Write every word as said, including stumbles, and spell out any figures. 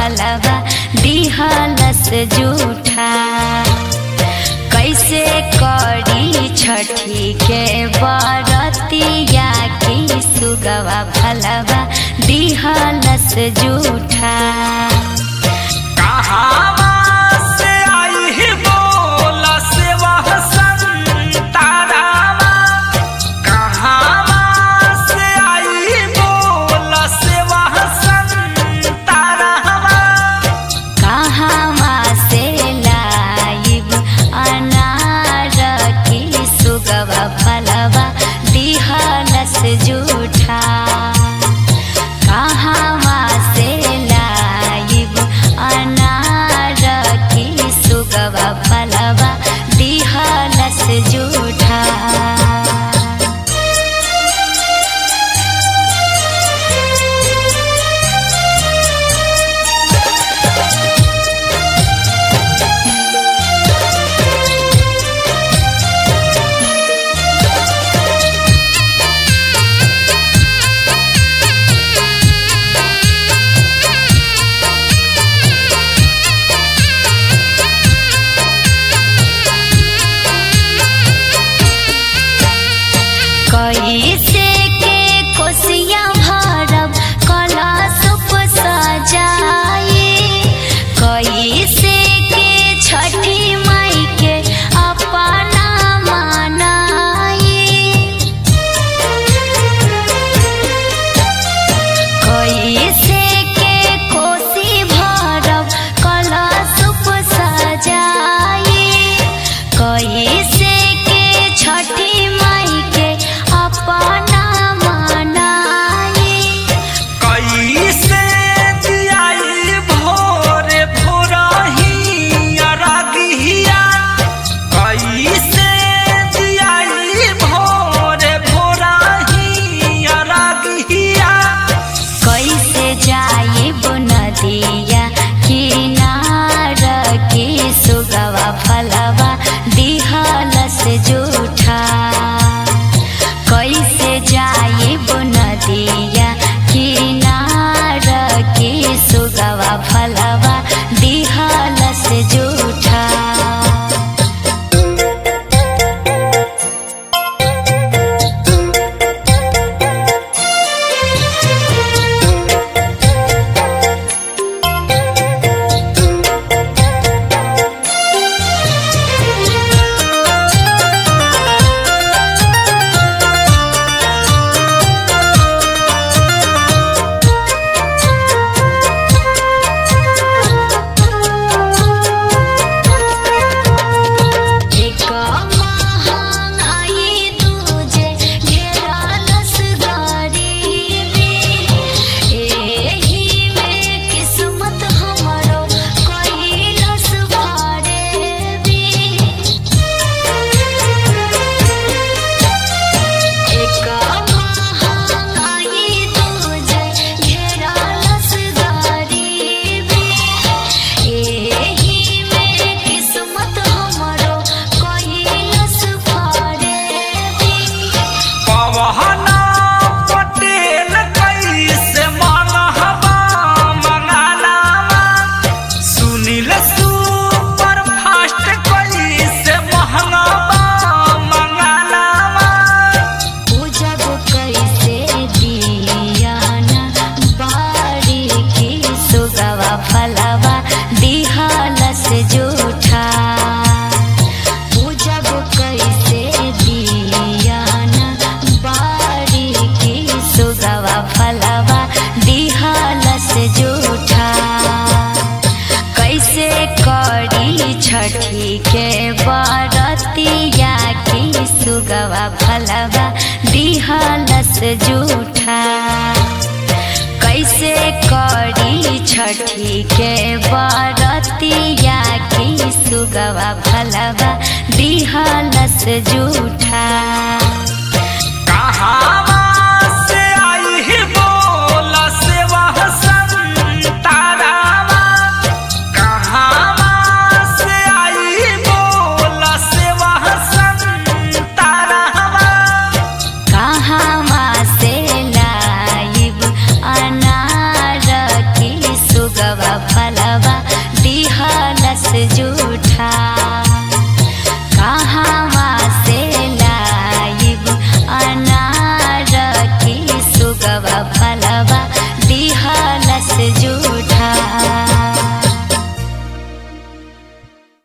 फलवा दिहलस जूठा। कैसे करी छठी के बरतिया की सुगवा फलवा दिहलस जूठा। फलवा दिहलस जूठा। कहवा से लाइब अनार की सुगवा फलवा दिहलस जूठा। कैसे के कोसिया भरब कलशप सजाए। कैसे के छठी माई के अपना मनाए। कैसे के कोसी भरब कलशप सजाए। कैसे के छठी माई के अपना मनाए। कैसे दियाई भोरे भोरही अरगिया। कैसे दियाई भोरे भोरही अरगिया। कैसे जाइब नदिया किनार की सुगवा फलवा दिहलस जूठा। कैसे जाइब नदिया किनार की सुगवा फलवा दिहलस जूठा। फलवा दिहलस जूठा। पूजब कैसे दियाना बारी की सुगवा फलवा दिहलस जूठा। कैसे करी छठी के बरतिया की सुगवा फलवा दिहलस जूठा। कैसे करी छठी के बरतिया की सुगवा फलवा दिहलस जूठा।